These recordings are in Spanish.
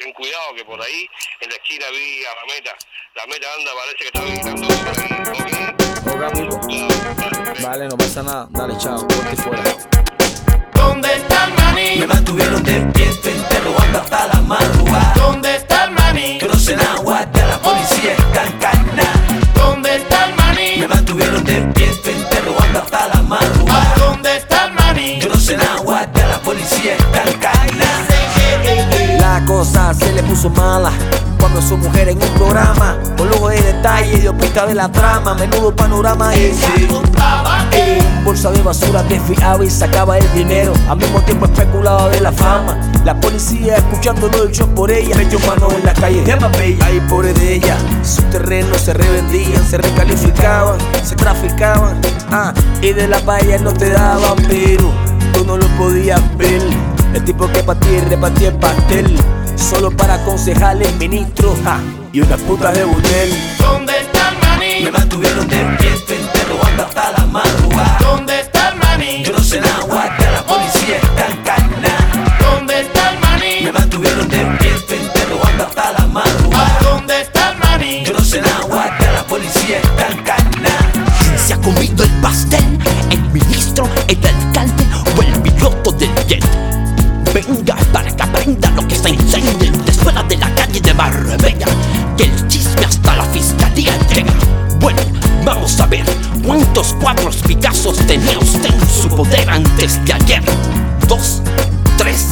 ten cuidado que por ahí en la esquina vi a la meta anda, parece que está vigilando por ahí. Ok, amigo. Vale, no pasa nada, dale, chao, ponte fuera. ¿Dónde está el maní? Me mantuvieron despierto, interrogando hasta la madrugada. ¿Dónde está el maní? Yo no sé nada, guarda, la policía está encarnada. ¿Dónde está el maní? Me mantuvieron despierto, interrogando hasta la madrugada. ¿Dónde está el maní? Yo no sé nada, guarda, la policía está encarnada. La cosa se le puso mala cuando su mujer en un programa, con lujo de detalle dio pista de la trama, menudo panorama y en bolsa de basura desfiaba y sacaba el dinero, al mismo tiempo especulaba de la fama. La policía escuchándolo echó por ella, metió mano en la calle de Marbella. Ay, pobre de ella, sus terrenos se revendían, se recalificaban, se traficaban, y de la valla no te daban, pero tú no lo podías ver. El tipo que partía y repartía el pastel, solo para aconsejarle el ministro, y unas putas de burdel. ¿Dónde está el maní? Me mantuvieron despierto, interrogando hasta la madrugada. ¿Dónde está el maní? Yo no sé nada, guarda, la policía está encarnada. ¿Dónde está el maní? Me mantuvieron despierto, interrogando hasta la madrugada. ¿Dónde está el maní? Yo no sé nada, guarda, la policía está encarnada. ¿Quién se ha comido el pastel? ¿El ministro, el alcalde o el piloto del jet? Venga para que aprenda lo que se enseña en la escuela de la calle de Marbella, que el chisme hasta la fiscalía llega. Bueno, vamos a ver cuántos cuadros Picassos tenía usted en su poder antes de ayer. 2, 3,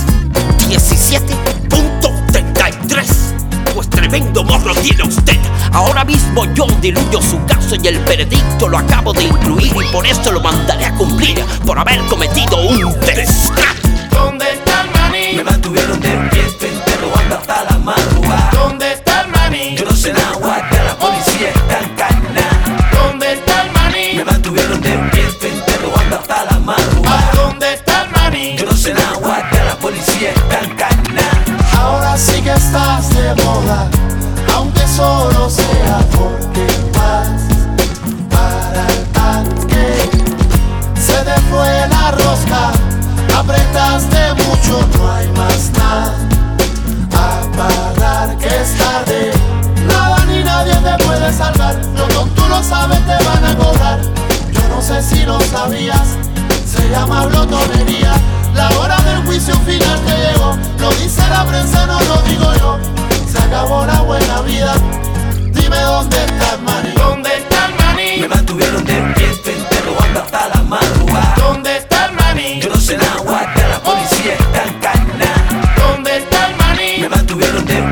17.33. Pues tremendo morro tiene usted. Ahora mismo yo diluyo su caso y el veredicto lo acabo de incluir, y por eso lo mandaré a cumplir por haber cometido un desastre. ¿Dónde está el maní? Me mantuvieron despierto, interrogando hasta la madrugada. ¿Dónde está el maní? Yo no sé nada, guarda, la policía está encarnada. ¿Dónde está el maní? Me mantuvieron despierto, interrogando hasta la madrugada. ¿Dónde está el maní? Yo no sé nada, guarda, la policía está encarnada. Ahora sí que estás de moda, aunque solo sea porque vas para el tanque. Se te fue la rosca, apretaste mucho, no hay más nada. A pagar que es tarde, nada ni nadie te puede salvar. Lo tonto lo sabes, te van a cobrar. Yo no sé si lo sabías, se llama glotonería. La hora del juicio final te llegó, lo dice la prensa, no lo digo yo. Se acabó la buena vida, dime dónde está el maní. ¿Dónde está el maní? Me mantuvieron despierto, interrogando hasta la madrugada. ¿Dónde está el maní? Yo no sé nada, guarda, la policía está encarnada. ¿Dónde está el maní? Me mantuvieron despierto,